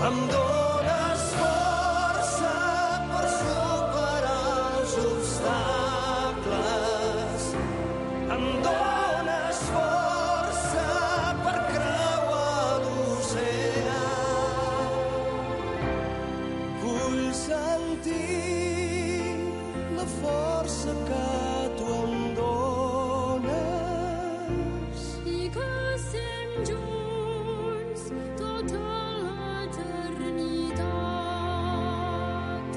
Em dones força per superar els obstacles. Em dones força per creuar l'oceà. Vull sentir la força que tu em dones. I que sem junts tota l'eternitat.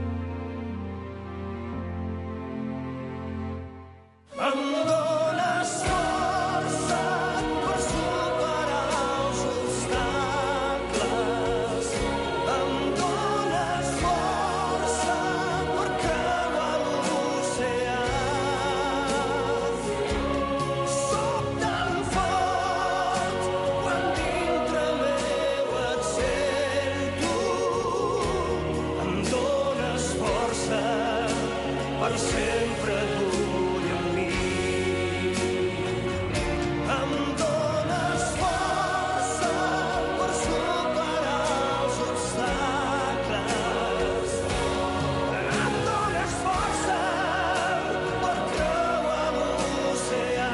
Em dones força per superar els obstacles. Em dones força per creuar l'oceà. Soc tan fort quan dintre meu et sento. Em dones força per sempre dull amb mi. Em dones força per superar els obstacles. Em dones força per creuar l'oceà.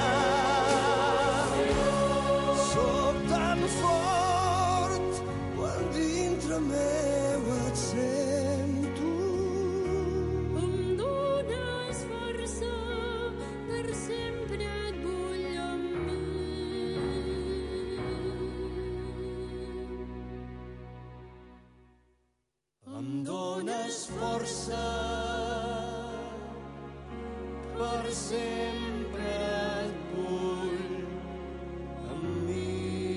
Soc tan fort quan dintre meu et sento. Em dones força, per sempre et vull amb mi. Em dones força per sempre et vull amb mi.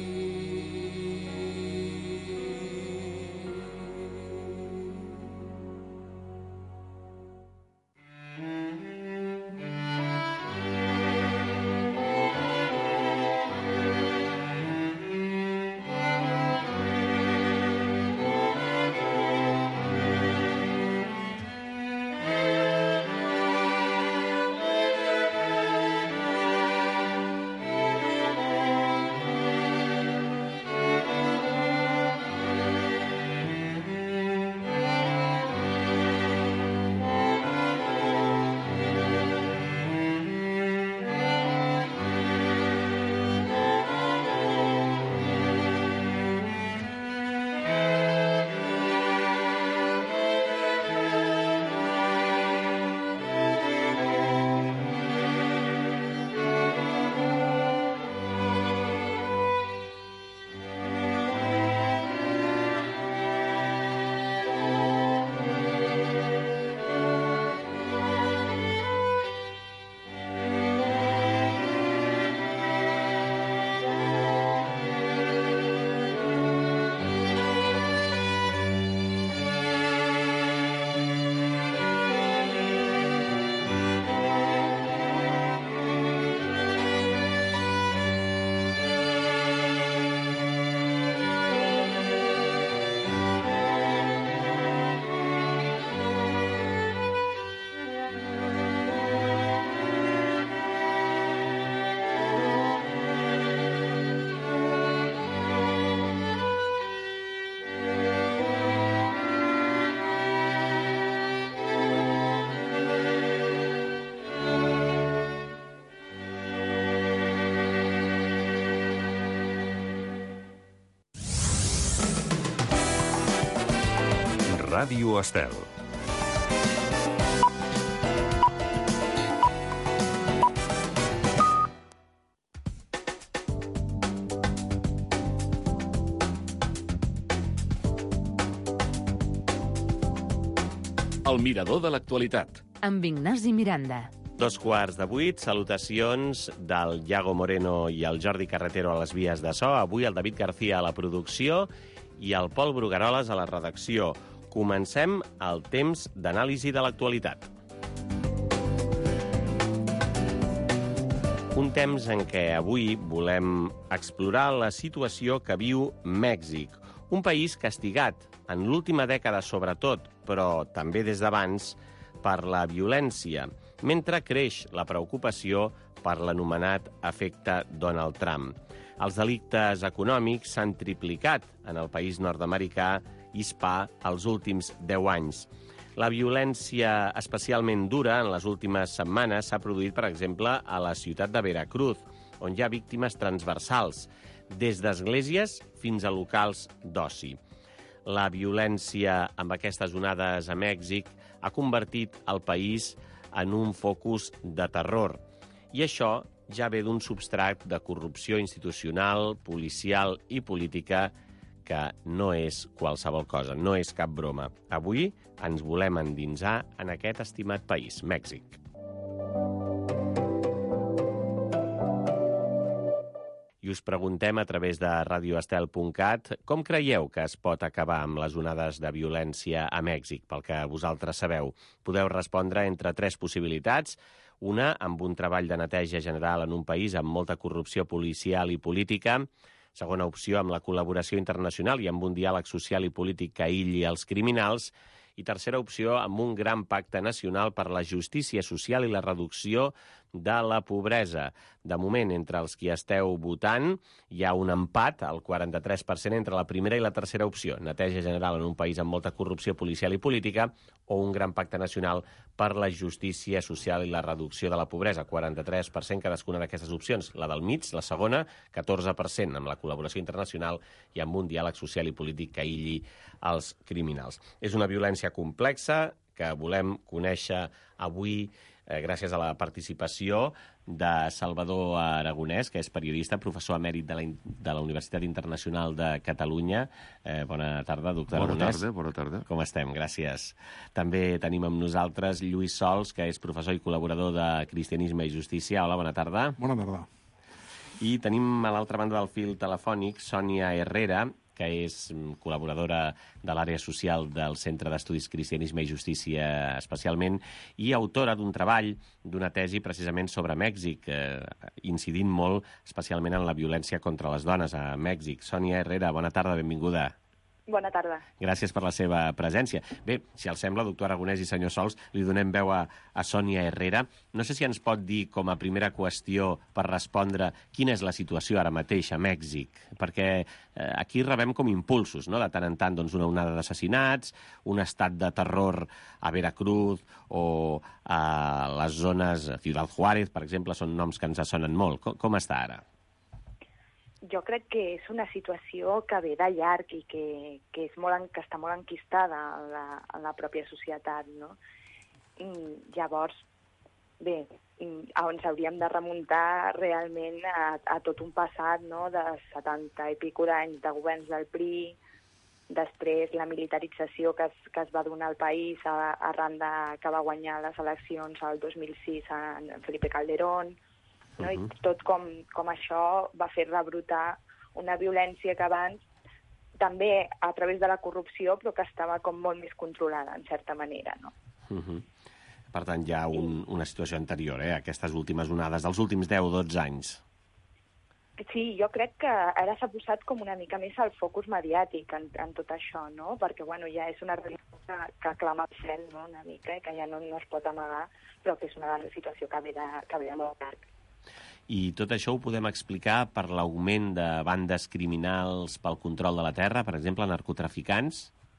Ràdio Estel. El mirador de l'actualitat. Amb Ignasi Miranda. 7:15, salutacions del Iago Moreno i el Jordi Carretero a les vies de so. Avui el David García a la producció i el Pol Brugueroles a la redacció. Comencem el temps d'anàlisi de l'actualitat. Un temps en què avui volem explorar la situació que viu Mèxic, un país castigat en l'última dècada sobretot, però també des d'abans, per la violència, mentre creix la preocupació per l'anomenat efecte Donald Trump. Els delictes econòmics s'han triplicat en el país nord-americà hispà els últims 10 anys. La violència especialment dura en les últimes setmanes s'ha produït, per exemple, a la ciutat de Veracruz, on hi ha víctimes transversals, des d'esglésies fins a locals d'oci. La violència amb aquestes onades a Mèxic ha convertit el país en un focus de terror. I això ja ve d'un substrat de corrupció institucional, policial i política que no és qualsevol cosa, no és cap broma. Avui ens volem endinsar en aquest estimat país, Mèxic. I us preguntem a través de radioestel.cat com creieu que es pot acabar amb les onades de violència a Mèxic, pel que vosaltres sabeu. Podeu respondre entre 3 possibilitats. Una, amb un treball de neteja general en un país amb molta corrupció policial i política. Segona opció, amb la col·laboració internacional i amb un diàleg social i polític que aïlli els criminals. I tercera opció, amb un gran pacte nacional per la justícia social i la reducció de la pobresa. De moment, entre els qui esteu votant, hi ha un empat, el 43%, entre la primera i la tercera opció. Neteja general en un país amb molta corrupció policial i política o un gran pacte nacional per la justícia social i la reducció de la pobresa. 43% cadascuna d'aquestes opcions. La del mig, la segona, 14% amb la col·laboració internacional i amb un diàleg social i polític que aïlli els criminals. És una violència complexa que volem conèixer avui gràcies a la participació de Salvador Aragonès, que és periodista, professor emèrit de la Universitat Internacional de Catalunya. Bona tarda, doctor Aragonès. Bona tarda. Com estem? Gràcies. També tenim amb nosaltres Lluís Sols, que és professor i col·laborador de Cristianisme i Justícia. Hola, bona tarda. Bona tarda. I tenim a l'altra banda del fil telefònic Sònia Herrera, que és col·laboradora de l'àrea social del Centre d'Estudis Cristianisme i Justícia especialment, i autora d'un treball, d'una tesi precisament sobre Mèxic, incidint molt especialment en la violència contra les dones a Mèxic. Sònia Herrera, bona tarda, benvinguda. Bona tarda. Gràcies per la seva presència. Bé, si els sembla, doctor Aragonès i senyor Sols, li donem veu a Sònia Herrera. No sé si ens pot dir, com a primera qüestió per respondre, quina és la situació ara mateix a Mèxic, perquè aquí rebem com impulsos, no?, de tant en tant, doncs, una onada d'assassinats, un estat de terror a Veracruz o a les zones, Ciudad Juárez, per exemple, són noms que ens sonen molt. Com està ara? Jo crec que és una situació que ve de llarg i que està molt enquistada en la pròpia societat, no? I llavors, bé, ens hauríem de remuntar realment a tot un passat, no?, de 70 i pico d'anys de governs del PRI, després la militarització que es va donar al país arran que va guanyar les eleccions el 2006 en Felipe Calderón, no? I tot com això va fer rebrotar una violència que abans també a través de la corrupció, però que estava com molt més controlada, en certa manera, no? Per tant, hi ha una situació anterior, aquestes últimes onades, dels últims 10 o 12 anys. Sí, jo crec que ara s'ha posat com una mica més el focus mediàtic en tot això, no? Perquè, bueno, ja és una realitat que clama al cel, no?, una mica, que ja no es pot amagar, però que és una situació que ve de molt llarg. I tot això ho podem explicar per l'augment de bandes criminals pel control de la terra, per exemple, narcotraficants?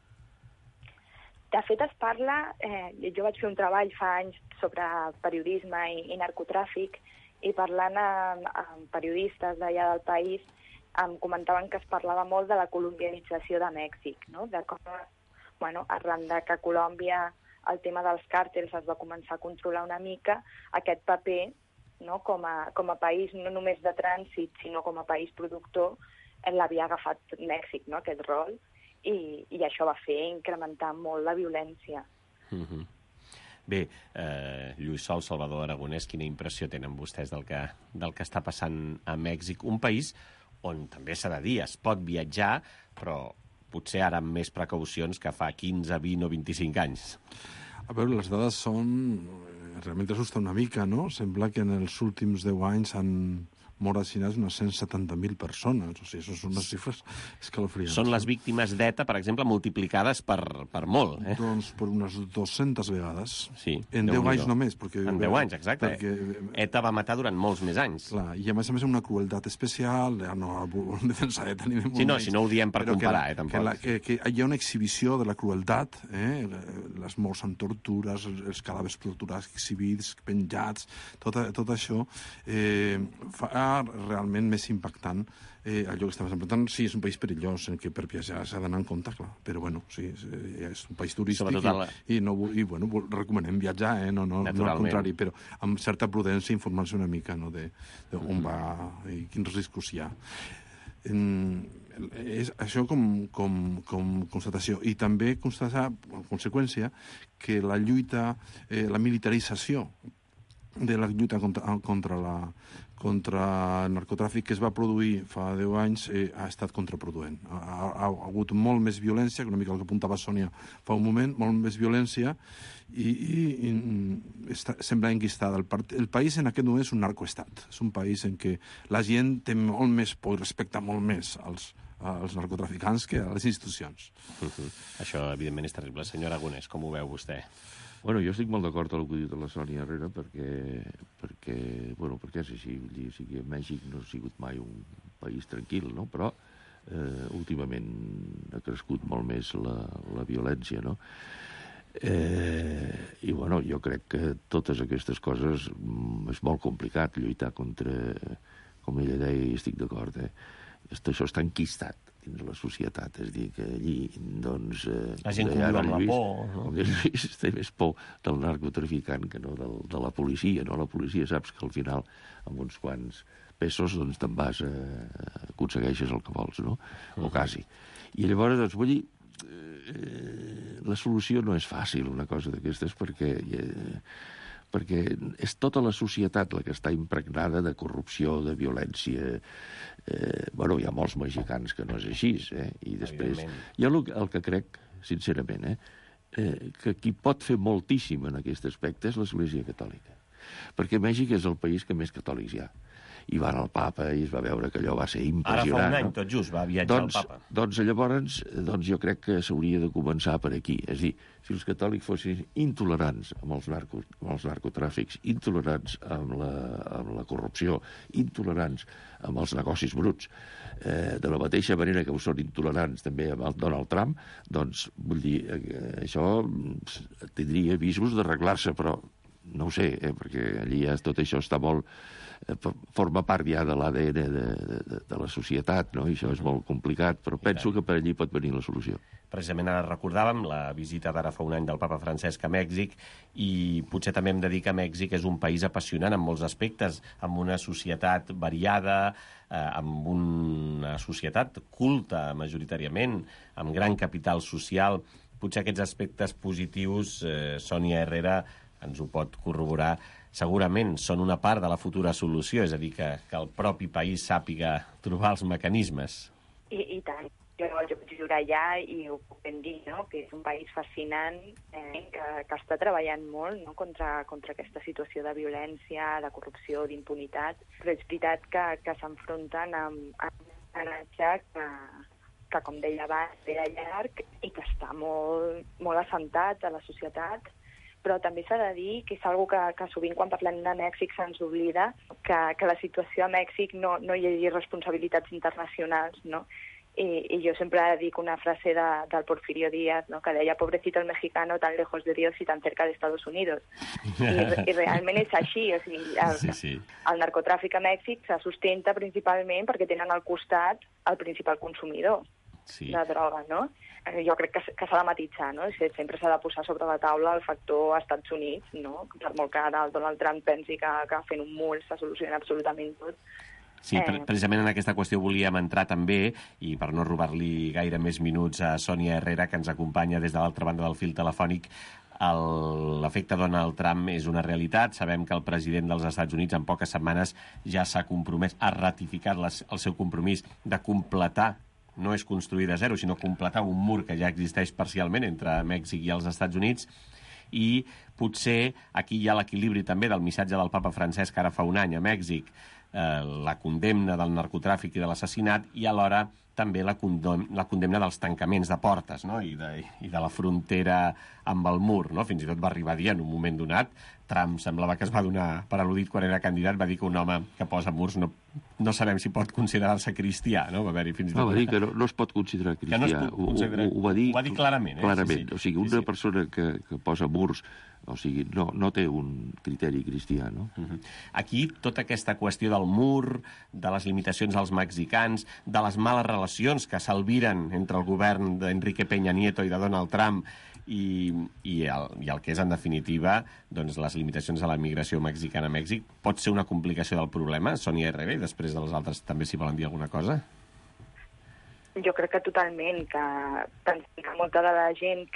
De fet, es parla... jo vaig fer un treball fa anys sobre periodisme i narcotràfic, i parlant amb periodistes d'allà del país em comentaven que es parlava molt de la colombianització de Mèxic, no? De com, bueno, arran de que a Colòmbia el tema dels càrtels es va començar a controlar una mica, aquest paper, no, com a país no només de trànsit, sinó com a país productor, l'havia agafat Mèxic, no?, aquest rol, i això va fer incrementar molt la violència. Bé, Lluís Sol, Salvador Aragonès, quina impressió tenen vostès del que està passant a Mèxic? Un país on també s'ha de dir, es pot viatjar, però potser ara amb més precaucions que fa 15, 20 o 25 anys. A veure, les dades són... Realment assusta una mica, no? Sembla que en els últims 10 anys han mort assassinats unes 170.000 persones. O sigui, això són unes xifres escalofriants. Són les víctimes d'ETA, per exemple, multiplicades per molt, eh? Doncs per unes 200 vegades. Sí, en 10 anys només. En 10 anys, exacte. ETA va matar durant molts més anys. Clar, i a més una crueltat especial, no en defensa d'ETA ni de molt menys. Si no ho diem per comparar, tampoc. Que hi ha una exhibició de la crueltat, les morts amb tortures, els cadàvers torturats, exhibits, penjats, tot això fa realment més impactant allò que estem fent. Per tant, sí, és un país perillós en què per viatjar s'ha d'anar en compte, clar. Però, bueno, sí, és un país turístic i recomanem viatjar, no al contrari, però amb certa prudència informar-se una mica d'on va i quins riscos hi ha. Això com constatació. I també constatar, en conseqüència, que la lluita, la militarització de la lluita contra el narcotràfic que es va produir fa 10 anys ha estat contraproduent. Ha hagut molt més violència, una mica el que apuntava Sònia fa un moment, molt més violència i sembla enquistada. El país en aquest moment és un narcoestat. És un país en què la gent té molt més por i respecta molt més als narcotraficants que a les institucions. Això, evidentment, és terrible. Senyor Aragonès, com ho veu vostè? Bueno, jo estic molt d'acord amb el que ha dit la Sònia Herrera perquè és així. O sigui, Mèxic no ha sigut mai un país tranquil, no? Però últimament ha crescut molt més la violència, no? I, bueno, jo crec que totes aquestes coses és molt complicat lluitar contra, com ella deia, i estic d'acord, això està enquistat dins la societat, és a dir, que allí, doncs... La gent conviu amb la por, no? Com el Lluís, té més por del narcotraficant que no de la policia, no? La policia saps que al final, amb uns quants pesos, doncs te'n vas, aconsegueixes el que vols, no? O quasi. I llavors, doncs, vull dir, la solució no és fàcil, una cosa d'aquestes, perquè és tota la societat la que està impregnada de corrupció, de violència. Bueno, hi ha molts mexicans que no és així, i després... Jo el que crec, sincerament, que qui pot fer moltíssim en aquest aspecte és l'Església Catòlica. Perquè Mèxic és el país que més catòlics hi ha. I va anar al papa i es va veure que allò va ser impressionant. Ara fa un any, tot just, va viatjar al papa. Doncs llavors jo crec que s'hauria de començar per aquí. És a dir, si els catòlics fossin intolerants amb els narcotràfics, intolerants amb la corrupció, intolerants amb els negocis bruts, de la mateixa manera que ho són intolerants també amb el Donald Trump, doncs, vull dir, això tindria visos d'arreglar-se, però no ho sé, perquè allí tot això està molt... forma part ja de l'ADN de la societat, no? I això és molt complicat, però penso que per allí pot venir la solució. Precisament ara recordàvem la visita d'ara fa un any del papa Francesc a Mèxic i potser també hem de dir que Mèxic és un país apassionant en molts aspectes, amb una societat variada, amb una societat culta majoritàriament, amb gran capital social. Potser aquests aspectes positius, Sònia Herrera ens ho pot corroborar, segurament són una part de la futura solució, és a dir, que el propi país sàpiga trobar els mecanismes. I tant. Jo puc jurar ja i ho puc ben dir, no? Que és un país fascinant que està treballant molt, no? contra aquesta situació de violència, de corrupció, d'impunitat, però és veritat que s'enfronten amb un anatge que, com deia abans, ve de llarg i que està molt assentat a la societat, però també s'ha de dir que és una que sovint quan parlem de Mèxic se'ns oblida, que la situació a Mèxic no hi hagi responsabilitats internacionals, no? I jo sempre dic una frase del Porfirio Díaz, ¿no? Que deia, pobrecito el mexicano, tan lejos de Dios y tan cerca de Estados Unidos. I realment és així, o sigui, el narcotràfic a Mèxic se sustenta principalment perquè tenen al costat el principal consumidor de droga, no? Jo crec que s'ha de matisar, no? Sempre s'ha de posar sobre la taula el factor Estats Units, no? Per molt que ara el Donald Trump pensi que fent un mul se soluciona absolutament tot. Sí, precisament en aquesta qüestió volíem entrar també, i per no robar-li gaire més minuts a Sònia Herrera, que ens acompanya des de l'altra banda del fil telefònic. L'efecte Donald Trump és una realitat. Sabem que el president dels Estats Units en poques setmanes ja s'ha compromès, ha ratificat el seu compromís de completar, no és construir de zero, sinó completar un mur que ja existeix parcialment entre Mèxic i els Estats Units, i potser aquí hi ha l'equilibri també del missatge del papa Francesc ara fa un any a Mèxic, la condemna del narcotràfic i de l'assassinat i alhora també la condemna dels tancaments de portes, no? I de la frontera amb el mur. No? Fins i tot va arribar a dir en un moment donat, Trump semblava que es va donar per al·ludit quan era candidat, va dir que un home que posa murs no sabem si pot considerar-se cristià. No? Va haver-hi fins i tot... Va dir que no es pot considerar cristià. Ho va dir clarament. Clarament. O sigui, una persona que posa murs, o sigui, no té un criteri cristià, no? Aquí, tota aquesta qüestió del mur, de les limitacions als mexicans, de les males relacions que s'albiren entre el govern d'Enrique Peña Nieto i de Donald Trump i el que és, en definitiva, doncs, les limitacions a la migració mexicana a Mèxic, pot ser una complicació del problema? Sònia Herrera, i després dels altres també s'hi volen dir alguna cosa? Jo crec que totalment, que molta de la gent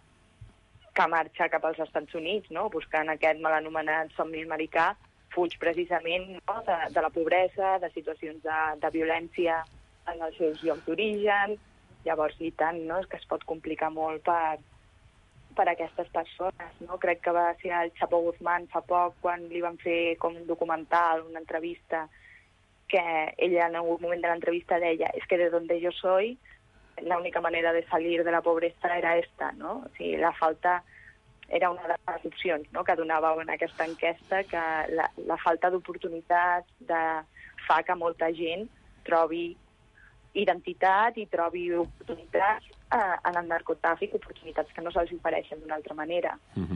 que marxa cap als Estats Units, no? Buscant aquest mal anomenat somni americà, fuig precisament, no? de la pobresa, de situacions de violència en els seus llocs d'origen. Llavors, i tant, no? És que es pot complicar molt per aquestes persones. No? Crec que va ser el Chapo Guzmán fa poc, quan li van fer com un documental, una entrevista, que ella en algun moment de l'entrevista deia es que de donde yo soy, la única manera de salir de la pobreza era esta, no? O sigui, la falta era una de les opcions, no?, que donàveu en aquesta enquesta, que la falta d'oportunitats fa que molta gent trobi identitat i trobi oportunitats en el narcotràfic, oportunitats que no se'ls ofereixen d'una altra manera.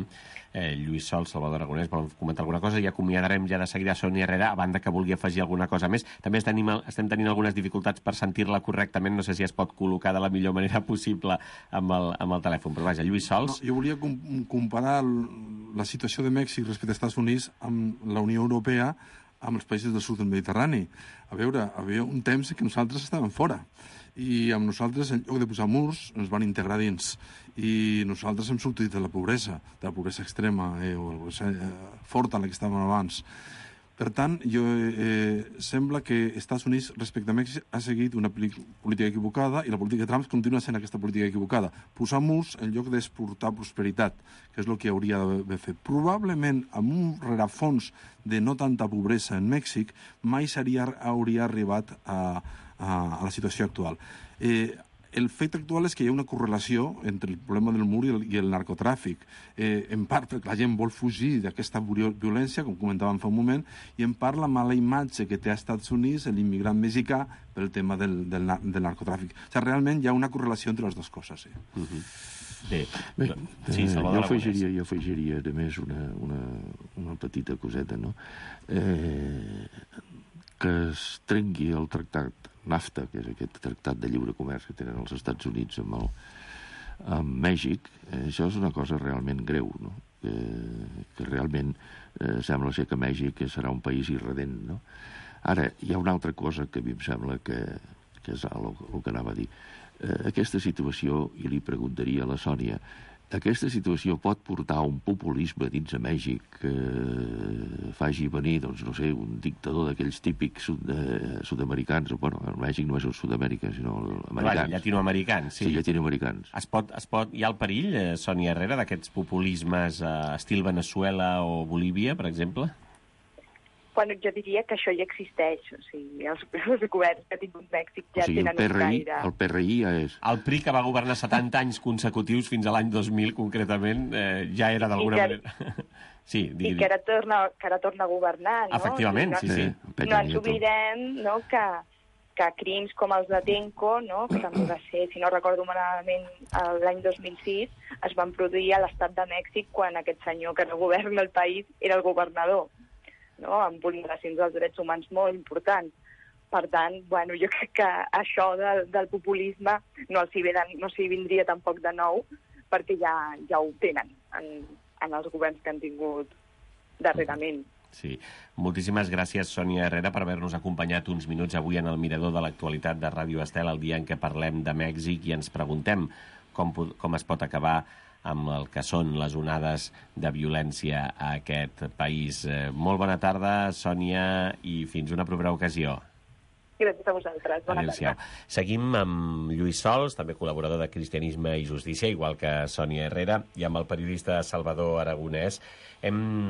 Lluís Sol, Salvador Aragonès, volen comentar alguna cosa? I acomiadarem ja de seguida Sònia Herrera, a banda que vulgui afegir alguna cosa més. També estem tenint algunes dificultats per sentir-la correctament, no sé si es pot col·locar de la millor manera possible amb el telèfon, però vaja, Lluís Sols... Jo volia comparar la situació de Mèxic respecte als Estats Units amb la Unió Europea, amb els països del sud del Mediterrani. A veure, hi havia un temps que nosaltres estàvem fora i amb nosaltres, en lloc de posar murs, ens van integrar dins. I nosaltres hem sortit de la pobresa extrema o la pobresa forta en la que estàvem abans. Per tant, sembla que Estats Units, respecte a Mèxic, ha seguit una política equivocada i la política de Trump continua sent aquesta política equivocada. Posar murs en lloc d'exportar prosperitat, que és el que hauria d'haver fet. Probablement, amb un rerefons de no tanta pobresa en Mèxic, mai hauria arribat a la situació actual. El fet actual és que hi ha una correlació entre el problema del mur i el narcotràfic, en part perquè la gent vol fugir d'aquesta violència, com comentàvem fa un moment, i en part la mala imatge que té als Estats Units l'immigrant mexicà pel tema del narcotràfic. O sigui, realment hi ha una correlació entre les dues coses. Bé, jo afegiria a més una petita coseta, no? Que es trenqui el tractat NAFTA, que és aquest tractat de lliure comerç que tenen els Estats Units amb Mèxic, això és una cosa realment greu, no? Que realment sembla ser que Mèxic serà un país irredent, no? Ara, hi ha una altra cosa que a mi em sembla que és el que anava a dir. Aquesta situació, i li preguntaria a la Sònia, aquesta situació pot portar un populisme dins de Mèxic que faci venir, doncs, no sé, un dictador d'aquells típics sud-americans, bueno, el Mèxic no és el Sud-amèrica, sinó l'americans. Llatinoamericans, sí. Sí, llatinoamericans. Hi ha el perill, Sònia Herrera, d'aquests populismes estil Veneçuela o Bolívia, per exemple? Bueno, jo diria que això ja existeix. O sigui, els governs que ha tingut Mèxic ja tenen un gaire... El PRI ja és... El PRI, que va governar 70 anys consecutius fins a l'any 2000, concretament, ja era d'alguna manera... Sí, i que ara torna a governar, no? Efectivament, sí. No ens oblidem, no?, que crims com els de Tenco, no?, que també va ser, si no recordo malament, l'any 2006, es van produir a l'estat de Mèxic quan aquest senyor que no governa el país era el governador, no?, amb vulneracions dels drets humans molt importants. Per tant, bueno, jo crec que això del populisme no s'hi vindria tampoc de nou, perquè ja ho tenen en els governs que han tingut darrerament. Sí. Moltíssimes gràcies, Sònia Herrera, per haver-nos acompanyat uns minuts avui en el Mirador de l'Actualitat de Ràdio Estel, el dia en què parlem de Mèxic i ens preguntem com es pot acabar amb el que són les onades de violència a aquest país. Molt bona tarda, Sònia, i fins una propera ocasió. Gràcies a vosaltres. Bona tarda. Seguim amb Lluís Sols, també col·laborador de Cristianisme i Justícia, igual que Sònia Herrera, i amb el periodista Salvador Aragonès. Hem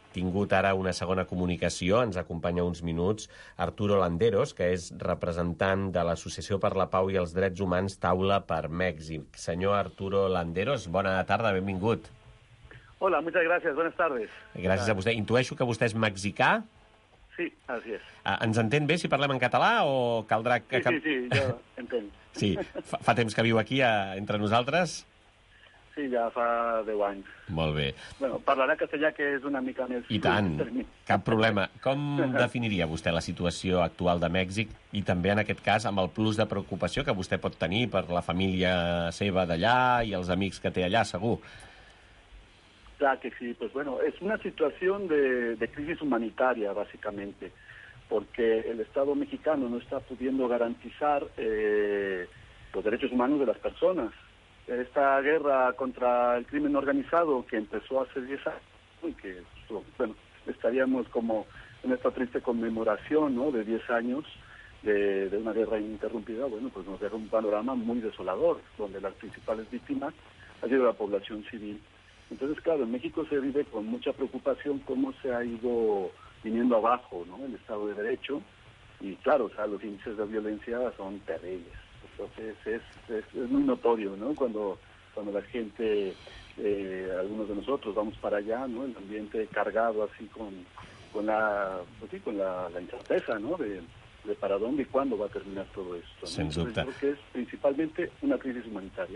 tingut ara una segona comunicació. Ens acompanya uns minuts Arturo Landeros, que és representant de l'Associació per la Pau i els Drets Humans Taula per Mèxic. Senyor Arturo Landeros, bona tarda, benvingut. Hola, muchas gracias, buenas tardes. Gràcies a vostè. Intueixo que vostè és mexicà. Sí, así es. Ens entén bé si parlem en català o caldrà que... Sí, jo entenc. Sí, fa temps que viu aquí entre nosaltres? Sí, ja fa 10 anys. Molt bé. Bueno, parlarà castellà, que és una mica més... I tant, cap problema. Com definiria vostè la situació actual de Mèxic i també, en aquest cas, amb el plus de preocupació que vostè pot tenir per la família seva d'allà i els amics que té allà, segur? Claro que sí, pues bueno, es una situación de crisis humanitaria, básicamente, porque el Estado mexicano no está pudiendo garantizar los derechos humanos de las personas. Esta guerra contra el crimen organizado, que empezó hace 10 años, y que, bueno, estaríamos como en esta triste conmemoración, ¿no?, de 10 años de una guerra ininterrumpida, bueno, pues nos deja un panorama muy desolador, donde las principales víctimas ha sido la población civil. Entonces, claro, en México se vive con mucha preocupación cómo se ha ido viniendo abajo, ¿no?, el Estado de Derecho, y claro, o sea, los índices de violencia son terribles. Entonces es muy notorio, ¿no?, cuando la gente, algunos de nosotros vamos para allá, ¿no?, el ambiente cargado así con la incerteza, ¿no?, de para dónde y cuándo va a terminar todo esto, ¿no? Sens dubte. Creo que és principalmente una crisi humanitària.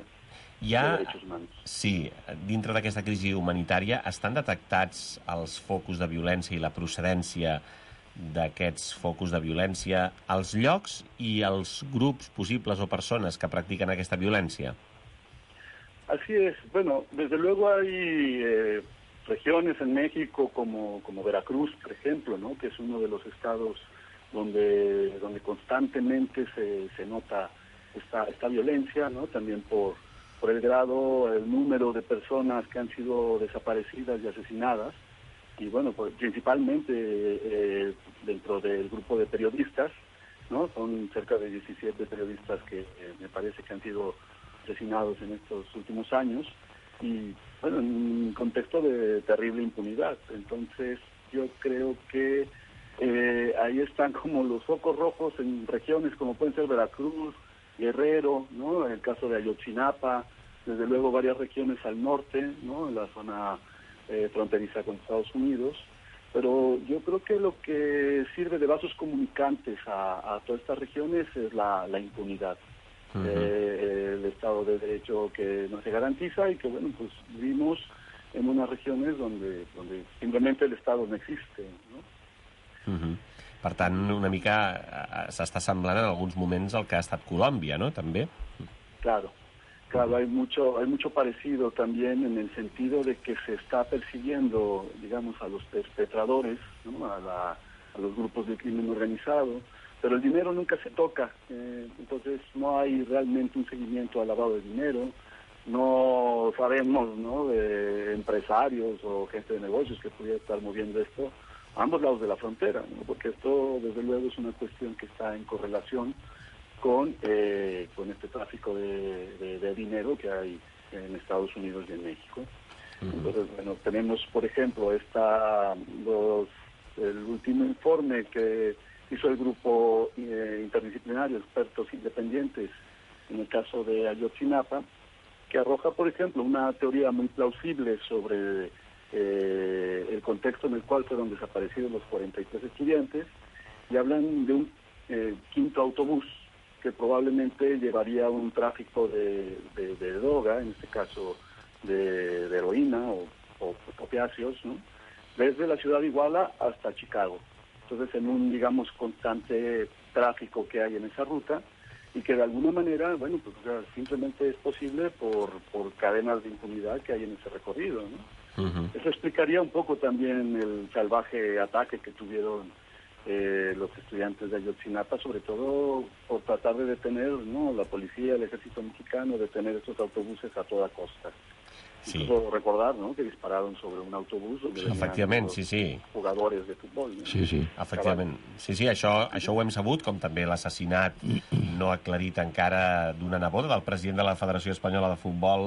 Sí, dintre d'aquesta crisi humanitària estan detectats els focus de violència i la procedència d'aquests focus de violència, els llocs i els grups possibles o persones que practiquen aquesta violència? Así es. Bueno, desde luego hay regiones en México como Veracruz, por ejemplo, ¿no?, que es uno de los estados donde constantemente se nota esta violencia, ¿no?, también por el grado, el número de personas que han sido desaparecidas y asesinadas, y bueno, pues principalmente dentro del grupo de periodistas, ¿no?, son cerca de 17 periodistas que me parece que han sido asesinados en estos últimos años, y bueno, en un contexto de terrible impunidad. Entonces yo creo que ahí están como los focos rojos en regiones como pueden ser Veracruz, Guerrero, ¿no?, en el caso de Ayotzinapa, desde luego varias regiones al norte, ¿no?, en la zona fronteriza con Estados Unidos, pero yo creo que lo que sirve de vasos comunicantes a todas estas regiones es la impunidad, el Estado de Derecho que no se garantiza y que, bueno, pues vivimos en unas regiones donde simplemente el Estado no existe, ¿no? Per tant, una mica s'està semblant en alguns moments el que ha estat Colòmbia, ¿no?, també? Claro, hay mucho parecido también en el sentido de que se está persiguiendo, digamos, a los perpetradores, ¿no?, a los grupos de crimen organizado, pero el dinero nunca se toca, entonces no hay realmente un seguimiento al lavado de dinero, no sabemos, ¿no?, de empresarios o gente de negocios que pudiera estar moviendo esto a ambos lados de la frontera, ¿no?, porque esto desde luego es una cuestión que está en correlación con este tráfico de dinero que hay en Estados Unidos y en México. Entonces, bueno, tenemos, por ejemplo, el último informe que hizo el grupo interdisciplinario, expertos independientes, en el caso de Ayotzinapa, que arroja, por ejemplo, una teoría muy plausible sobre el contexto en el cual fueron desaparecidos los 43 estudiantes, y hablan de un quinto autobús que probablemente llevaría un tráfico de droga, en este caso de heroína o opiáceos, ¿no?, desde la ciudad de Iguala hasta Chicago. Entonces, en un, digamos, constante tráfico que hay en esa ruta, y que de alguna manera, bueno, pues o sea, simplemente es posible por cadenas de impunidad que hay en ese recorrido, ¿no? Eso explicaría un poco también el salvaje ataque que tuvieron los estudiantes de Ayotzinapa, sobre todo por tratar de detener, ¿no?, la policía, el ejército mexicano, detener estos autobuses a toda costa. Sí. Incluso recordar, ¿no?, que dispararon sobre un autobús donde efectivament, sí. Jugadores de futbol, ¿no? Sí. Efectivament. Sí, això ho hem sabut, com també l'assassinat no aclarit encara d'una neboda del president de la Federació Espanyola de Futbol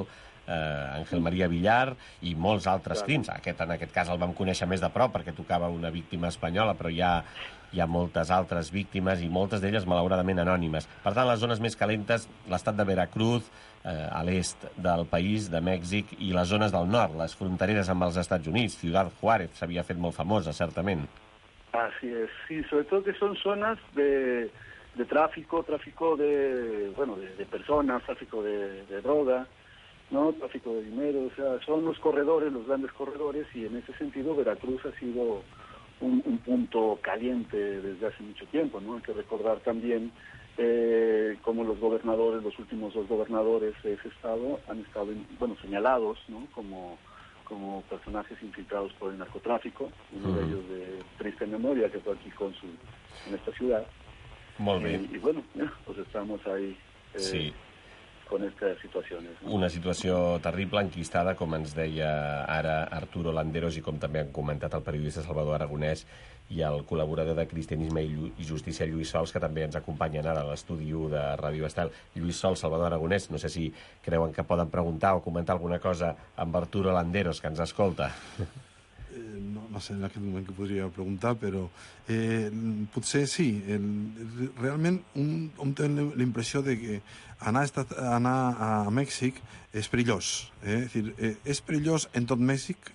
Ángel María Villar i molts altres crims. En aquest cas el vam conèixer més de prop perquè tocava una víctima espanyola, però hi ha moltes altres víctimes i moltes d'elles malauradament anònimes. Per tant, les zones més calentes, l'estat de Veracruz, a l'est del país, de Mèxic, i les zones del nord, les frontereres amb els Estats Units. Ciudad Juárez s'havia fet molt famosa, certament. Así es, sí, sobre todo que son zonas de tráfico de personas, tráfico de droga, ¿no? Tráfico de dinero, o sea, son los corredores, los grandes corredores, y en ese sentido Veracruz ha sido un punto caliente desde hace mucho tiempo, ¿no? Hay que recordar también como los últimos dos gobernadores de ese estado han estado, señalados, ¿no? Como personajes infiltrados por el narcotráfico, uno de ellos de triste memoria, que fue aquí cónsul en esta ciudad. Molt bé. Y bueno, pues estamos ahí con estas situacions. No? Una situació terrible, enquistada, com ens deia ara Arturo Landeros, i com també han comentat el periodista Salvador Aragonès i el col·laborador de Cristianisme i Justícia, Lluís Sols, que també ens acompanyen ara a l'estudi 1 de Ràdio Estel. Lluís Sols, Salvador Aragonès, no sé si creuen que poden preguntar o comentar alguna cosa amb Arturo Landeros, que ens escolta. No sé en aquest moment que podria preguntar, però potser sí. Realment un té l'impressió de que anar a Mèxic és perillós. És dir, és perillós en tot Mèxic.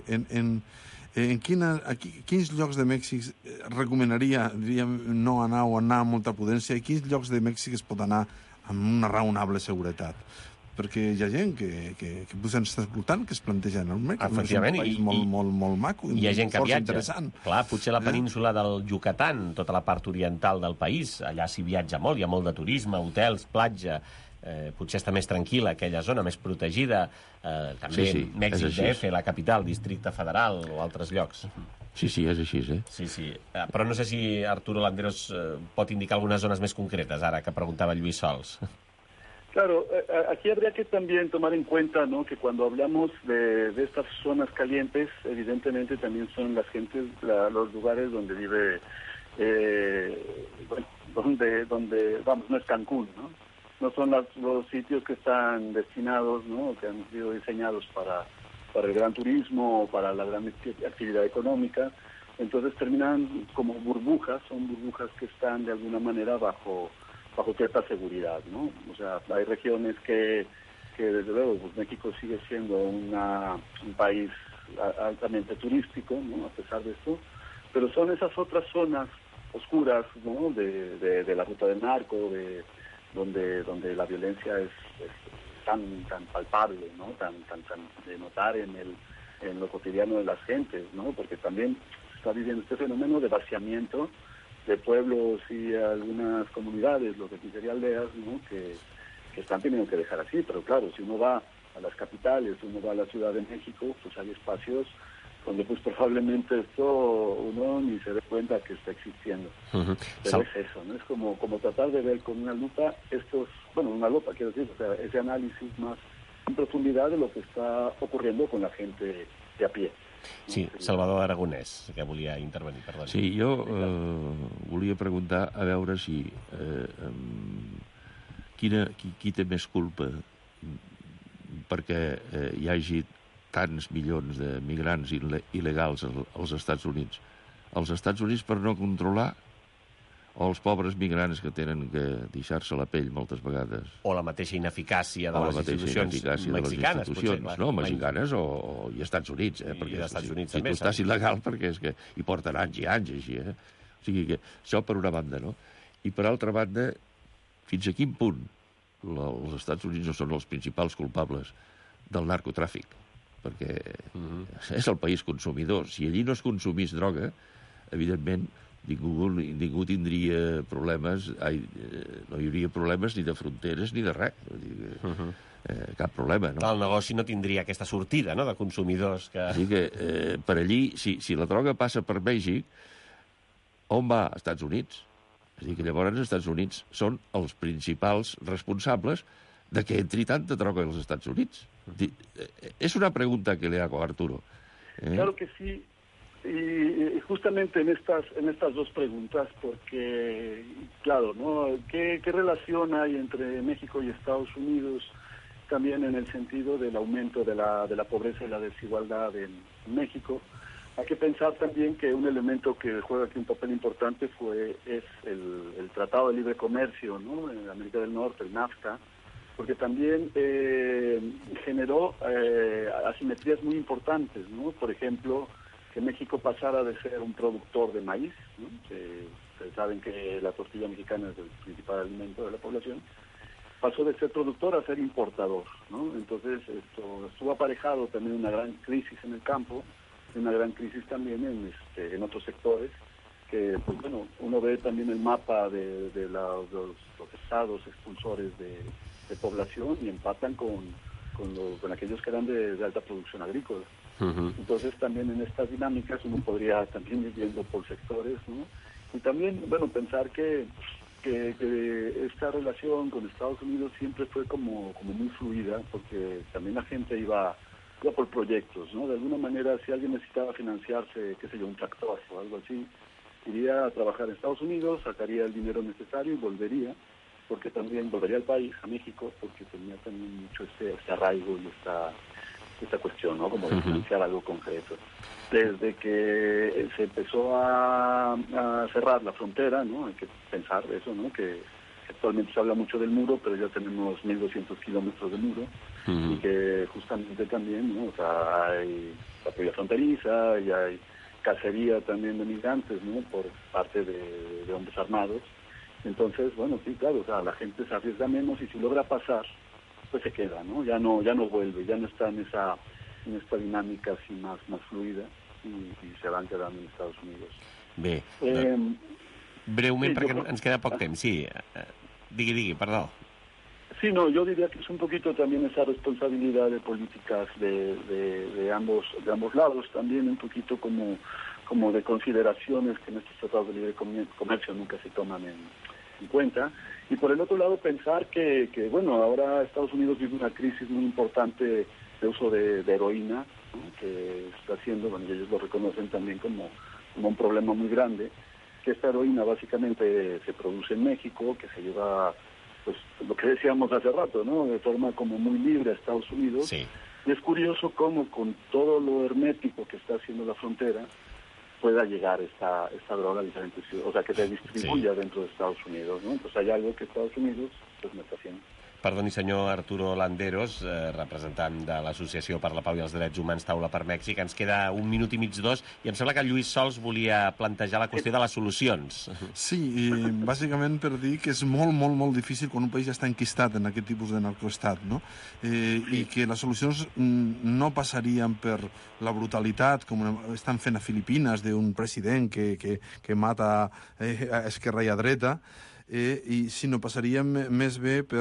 Quins llocs de Mèxic recomanaria, diríem, no anar o anar amb molta prudència, i quins llocs de Mèxic es pot anar amb una raonable seguretat? Perquè hi ha gent que potser ens està escoltant, que es planteja en el Mèxic. Efectivament, és un país molt maco i hi ha gent que viatja. Interessant. Clar, potser la península del Yucatán, tota la part oriental del país, allà s'hi viatja molt, hi ha molt de turisme, hotels, platja, potser està més tranquil·la aquella zona, més protegida, també Mèxic DF, la capital, Districte Federal o altres llocs. Sí, és així, Sí. Però no sé si Arturo Landeros pot indicar algunes zones més concretes, ara que preguntava Lluís Sols. Claro, aquí habría que también tomar en cuenta, ¿no?, que cuando hablamos de estas zonas calientes, evidentemente también son las gentes, los lugares donde vive, donde no es Cancún, ¿no? No son los sitios que están destinados, ¿no?, que han sido diseñados para el gran turismo o para la gran actividad económica. Entonces terminan como burbujas, son burbujas que están de alguna manera bajo cierta seguridad, ¿no? O sea, hay regiones que desde luego, pues México sigue siendo un país altamente turístico, ¿no?, a pesar de esto, pero son esas otras zonas oscuras, ¿no?, de la ruta del narco, donde la violencia es tan palpable, ¿no?, tan de notar en lo cotidiano de las gentes, ¿no?, porque también se está viviendo este fenómeno de vaciamiento de pueblos y algunas comunidades, lo que aquí sería aldeas, ¿no?, que están teniendo que dejar así. Pero claro, si uno va a las capitales, uno va a la Ciudad de México, pues hay espacios donde pues probablemente esto uno ni se dé cuenta que está existiendo. Pero es eso, ¿no? Es como tratar de ver con una lupa una lupa, quiero decir, o sea, ese análisis más en profundidad de lo que está ocurriendo con la gente de a pie. Sí, Salvador Aragonès, que volia intervenir, perdó. Sí, jo volia preguntar a veure si qui té més culpa perquè hi hagi tants milions de migrants il·legals als Estats Units. Els Estats Units per no controlar, o els pobres migrants que tenen que deixar-se la pell moltes vegades. O la mateixa ineficàcia de les institucions mexicanes, potser. No, mexicanes i Estats Units, perquè si tu estàs il·legal, perquè és que hi porten anys i anys, així, O sigui que això per una banda, no? I per altra banda, fins a quin punt els Estats Units no són els principals culpables del narcotràfic? Perquè és el país consumidor. Si allí no es consumís droga, evidentment, ningú tindria problemes, no hi hauria problemes ni de fronteres ni de res. Cap problema, no? El negoci no tindria aquesta sortida, no?, de consumidors que... Així que per allí, si la droga passa per Mèxic, on va? Als Estats Units. És a dir, que llavors els Estats Units són els principals responsables de que entri tanta droga als Estats Units. Es una pregunta que le hago a Arturo. Claro que sí. Y justamente en estas dos preguntas, porque, claro, ¿no?, ¿qué relación hay entre México y Estados Unidos también en el sentido del aumento de la pobreza y la desigualdad en México. Hay que pensar también que un elemento que juega aquí un papel importante es el Tratado de Libre Comercio, ¿no?, en América del Norte, el NAFTA, porque también generó asimetrías muy importantes, ¿no? Por ejemplo, que México pasara de ser un productor de maíz, ¿no? Ustedes saben que la tortilla mexicana es el principal alimento de la población, pasó de ser productor a ser importador, ¿no? Entonces esto estuvo aparejado también una gran crisis en el campo, una gran crisis también en otros sectores, que pues bueno, uno ve también el mapa de los estados expulsores de población y empatan con aquellos que eran de alta producción agrícola. Uh-huh. Entonces también en estas dinámicas uno podría también ir viendo por sectores, ¿no? Y también, bueno, pensar que esta relación con Estados Unidos siempre fue como muy fluida, porque también la gente iba por proyectos, ¿no? De alguna manera, si alguien necesitaba financiarse, qué sé yo, un tractor o algo así, iría a trabajar en Estados Unidos, sacaría el dinero necesario y volvería, porque también volvería al país, a México, porque tenía también mucho este arraigo y esta cuestión, ¿no? Como de financiar algo concreto. Desde que se empezó a cerrar la frontera, ¿no? Hay que pensar eso, ¿no? Que actualmente se habla mucho del muro, pero ya tenemos 1.200 kilómetros de muro, y que justamente también, ¿no? O sea, hay patrulla fronteriza y hay cacería también de migrantes, ¿no? Por parte de hombres armados. Entonces, bueno, sí, claro, o sea, la gente se arriesga menos y si logra pasar, pues se queda, ¿no? Ya no vuelve, ya no está en esta dinámica así más fluida y se van quedando en Estados Unidos. Bé, breument, sí, perquè ens queda poc temps, sí. Digui, perdó. Sí, no, yo diría que es un poquito también esa responsabilidad de políticas de ambos lados, también un poquito como de consideraciones que en estos tratados de libre comercio nunca se toman en cuenta. Y por el otro lado pensar que bueno, ahora Estados Unidos vive una crisis muy importante de uso de heroína, ¿no? Que está haciendo, bueno, ellos lo reconocen también como un problema muy grande, que esta heroína básicamente se produce en México, que se lleva, pues lo que decíamos hace rato, ¿no? De forma como muy libre a Estados Unidos. Sí. Y es curioso cómo con todo lo hermético que está haciendo la frontera pueda llegar esta droga a diferentes ciudades, o sea, que se distribuya dentro de Estados Unidos, ¿no? Entonces hay algo que Estados Unidos pues no está haciendo. Perdoni, senyor Arturo Landeros, representant de l'Associació per la Pau i els Drets Humans Taula per Mèxic. Ens queda 1 minut i mig, 2, i em sembla que Lluís Sols volia plantejar la qüestió de les solucions. Sí, i bàsicament per dir que és molt difícil quan un país ja està enquistat en aquest tipus de narcoestat, no? I que les solucions no passarien per la brutalitat, com estan fent a Filipines, d'un president que mata a esquerra i a dreta, i si no passaria més bé per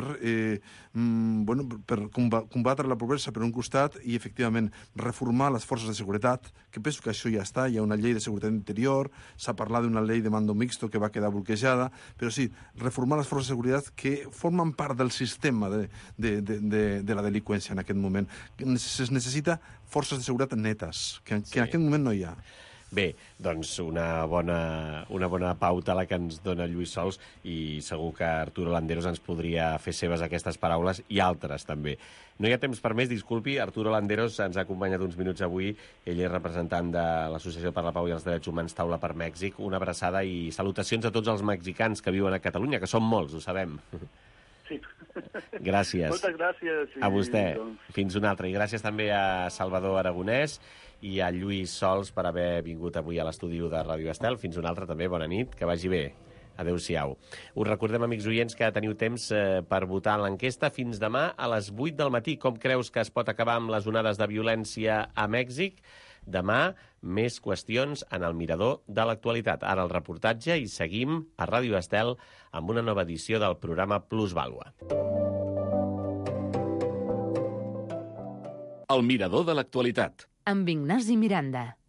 combatre la pobresa per un costat i efectivament reformar les forces de seguretat, que penso que això ja està, hi ha una llei de seguretat interior, s'ha parlat d'una llei de mando mixto que va quedar bloquejada, però sí, reformar les forces de seguretat que formen part del sistema de la delinqüència en aquest moment. Es necessita forces de seguretat netes, que en aquest moment no hi ha. Bé, doncs una bona pauta la que ens dona Lluís Sols, i segur que Arturo Landeros ens podria fer seves aquestes paraules i altres també. No hi ha temps per més, disculpi. Arturo Landeros ens ha acompanyat uns minuts avui. Ell és representant de l'Associació per la Pau i els Drets Humans Taula per Mèxic. Una abraçada i salutacions a tots els mexicans que viuen a Catalunya, que són molts, ho sabem. Sí. Gràcies. Moltes gràcies. A vostè. Fins una altra. I gràcies també a Salvador Aragonès i a Lluís Sols per haver vingut avui a l'estudi de Ràdio Estel. Fins una altra també. Bona nit. Que vagi bé. Adéu-siau. Us recordem, amics oients, que teniu temps per votar en l'enquesta fins demà a les 8 del matí. Com creus que es pot acabar amb les onades de violència a Mèxic? Demà, més qüestions en el mirador de l'actualitat. Ara el reportatge i seguim a Ràdio Estel amb una nova edició del programa Plusvàlua. El mirador de l'actualitat. Amb Ignasi Miranda.